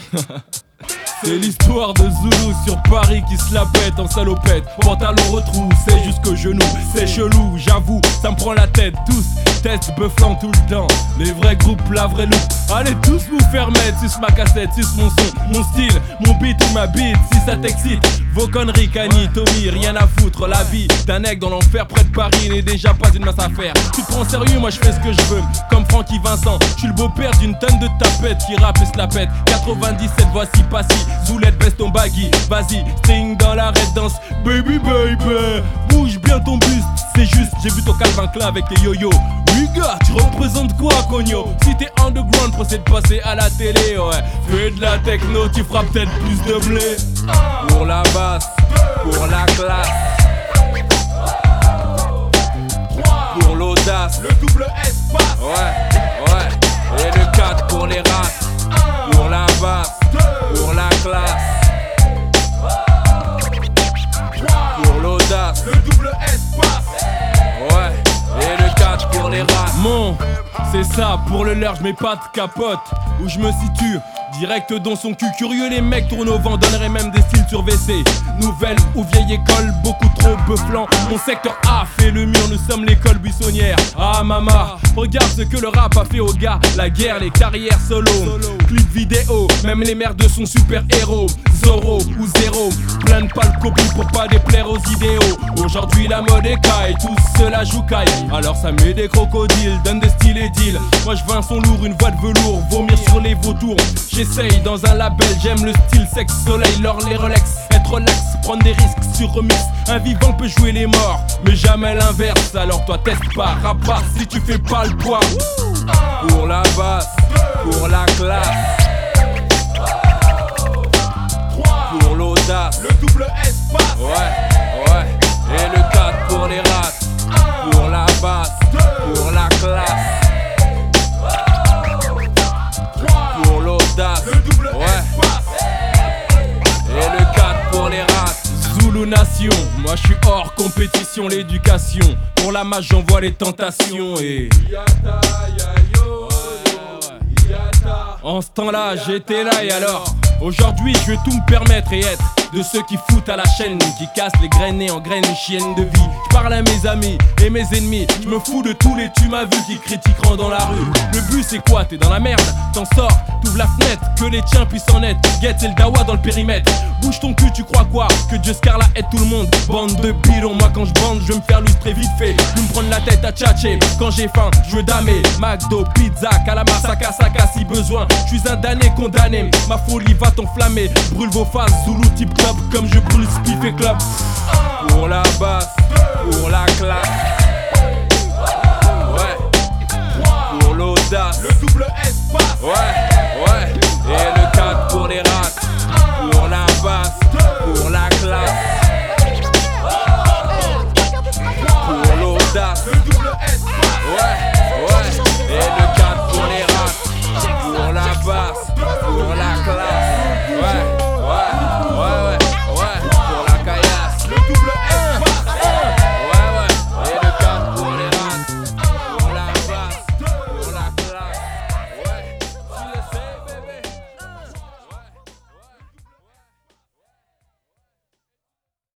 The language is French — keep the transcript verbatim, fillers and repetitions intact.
C'est l'histoire de Zoulou sur Paris qui se la pète en salopette. Pantalon retroussé jusqu'au genou. C'est chelou, j'avoue, ça me prend la tête. Tous test bufflant tout le temps. Les vrais groupes, la vraie loupe. Allez tous vous faire mettre, sus ma cassette, sus mon son, mon style, mon beat ou ma beat. Si ça t'excite, vos conneries, Kanye, Tommy, rien à foutre. La vie d'un nec dans l'enfer près de Paris n'est déjà pas une mince affaire. Tu te prends sérieux, moi je fais ce que je veux. Comme Francky Vincent, je suis le beau-père d'une tonne de tapettes qui rappe et se la pète. quatre-vingt-dix-sept, voici Passy. Zoulette, baisse ton baggy, vas-y, string dans la red dance. Baby, baby, bouge bien ton buste. C'est juste, j'ai vu ton Calvin Klein avec tes yo-yo. Oui gars, tu représentes quoi, cogno? Si t'es underground, procède de passer à la télé, ouais. Fais de la techno, tu feras peut-être plus de blé. Pour la basse, pour la classe, pour l'audace, le double espace. ouais, ouais. Et le quatre pour les races, pour la basse, pour la classe, pour l'audace, le double espace. ouais. Et le quatre pour les races. Mon, c'est ça, pour le leurre, je mets pas de capote. Où je me situe, direct dans son cul. Curieux, les mecs tournent au vent, donneraient même des styles sur V C. Nouvelle ou vieille école, beaucoup trop beuflant. Mon secteur A fait le mur, nous sommes l'école buissonnière. Ah mama, regarde ce que le rap a fait aux gars. La guerre, les carrières solo, clip vidéo, même les merdes sont super héros. Zoro ou zéro, plein de pâles copies pour pas déplaire aux idéaux. Aujourd'hui la mode est caille, tous cela joue caille. Alors ça met des crocodiles, donne des styles et deal. Moi je veux un son lourd, une voix de velours, vomir sur les vautours. J'essaye dans un label, j'aime le style sexe, soleil, l'or, les Rolex. Être relax, prendre des risques sur remix. Un vivant peut jouer les morts, mais jamais l'inverse. Alors toi teste pas, rap pas si tu fais pas le poids. Pour la basse, pour la classe, pour l'audace, le double espace. ouais, ouais. Et le quatre pour les races, pour la basse, pour la classe, pour l'audace, le double ouais. espace. Et le quatre pour les races. Zoulou Nation, moi je suis hors compétition, l'éducation. Pour la masse j'envoie les tentations et Yata, yayo, yata. en ce temps-là j'étais là et alors aujourd'hui je vais tout me permettre et être de ceux qui foutent à la chaîne, qui cassent les graines et en graines les chiennes de vie. Je parle à mes amis et mes ennemis, je me fous de tous les tu m'as vu qui critiqueront dans la rue. Le but c'est quoi? T'es dans la merde, t'en sors, t'ouvres la fenêtre, que les tiens puissent en être. Guette c'est le dawa dans le périmètre. Bouge ton cul, tu crois quoi? Que Dieu Scarla aide tout le monde. Bande de bidons, moi quand je bande, je vais me faire lustrer vite fait. Je vais me prendre la tête à tchatcher. Quand j'ai faim, je veux damer. McDo, pizza, calamar, saka saka si besoin. Je suis un damné condamné, ma folie va t'enflammer. Brûle vos faces, Zoulou type club, comme je brûle spiff et club. Pour la basse, pour la classe,